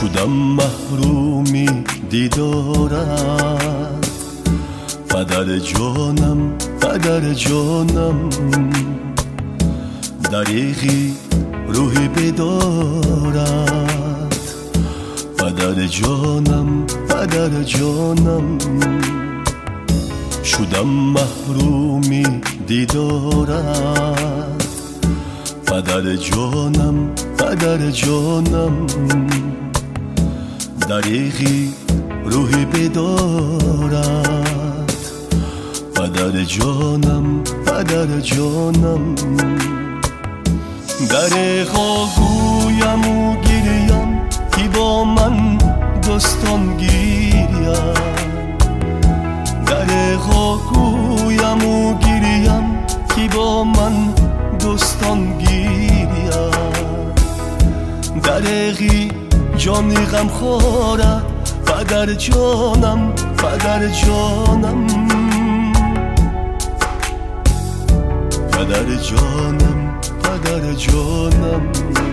شدم محرومی دیدارت، پدر جانم پدر جانم، دریغی روحی بدارد، پدر جانم پدر جانم. شدم محرومی دیدارت، پدر جانم پدر جانم، دریغی روحی بدارد، پدر جانم پدر جانم. دریغا گویم و گریم که با من دوستان گیریم، دریغا گویم و گریم که با من دوستان گیریم، دریغی جانی غم خورد پدر جانم پدر جانم، پدر جانم پدر جانم،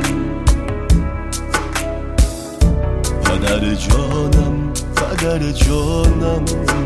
پدر جانم پدر جانم.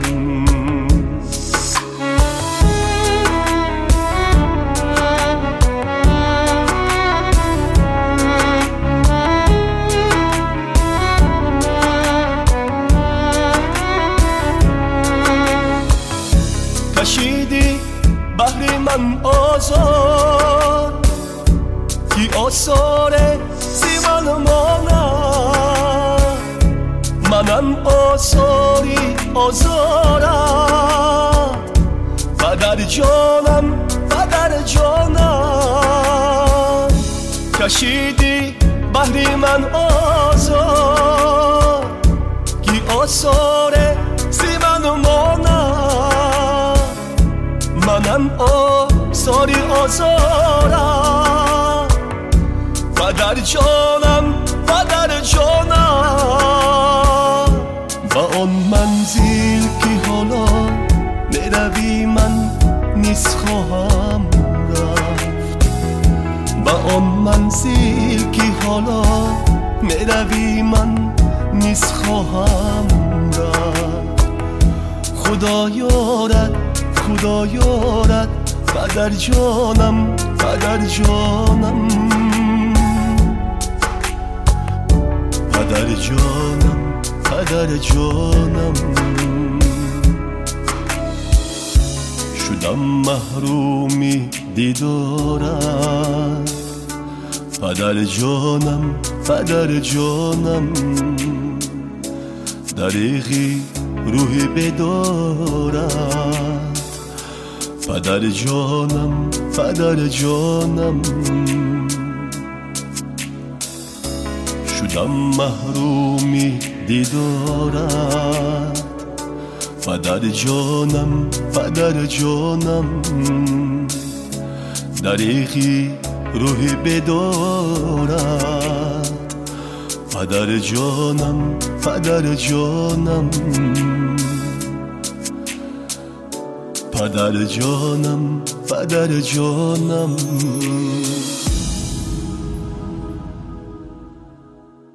کشیدی بحر من آزار، که آثار زیبان مانم، منم آثاری آزارم، پدر جانم پدر جانم. کشیدی بحر من آزار، که آثار زیبان مانم، منم آثاری آزارم، پدر جانم پدر جانم. با آن منزل که حالا میروی من نیز خواهم رفت، با آن منزل که حالا میروی من نیز خواهم رفت. خدا یارد خدا یارد پدر جانم پدر جانم، پدر جانم پدر جانم. شدم محرومی دیدارت، پدر جانم پدر جانم، دریغی روحی بدارد، پدر جانم پدر جانم. شدم محرومی دیدارت، پدر جانم پدر جانم، دریغی روحی بدارد، پدر جانم پدر جانم، پدر جانم پدر جانم.